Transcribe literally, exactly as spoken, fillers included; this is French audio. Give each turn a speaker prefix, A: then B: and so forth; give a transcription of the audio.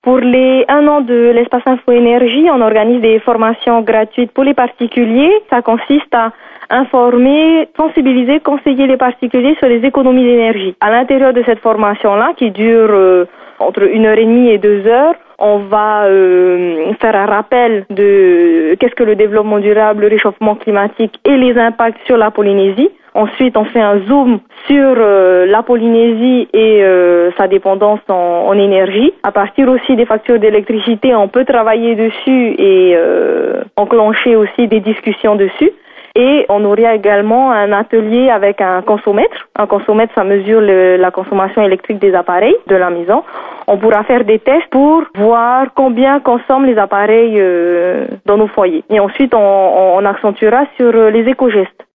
A: Pour les un an de l'espace Info Énergie, on organise des formations gratuites pour les particuliers. Ça consiste à informer, sensibiliser, conseiller les particuliers sur les économies d'énergie. À l'intérieur de cette formation-là, qui dure euh, entre une heure et demie et deux heures, on va euh, faire un rappel de qu'est-ce que le développement durable, le réchauffement climatique et les impacts sur la Polynésie. Ensuite, on fait un zoom sur euh, la Polynésie et euh, sa dépendance en, en énergie. À partir aussi des factures d'électricité, on peut travailler dessus et euh, enclencher aussi des discussions dessus. Et on aurait également un atelier avec un consomètre. Un consomètre, ça mesure le, la consommation électrique des appareils de la maison. On pourra faire des tests pour voir combien consomment les appareils euh, dans nos foyers. Et ensuite, on, on accentuera sur les éco-gestes.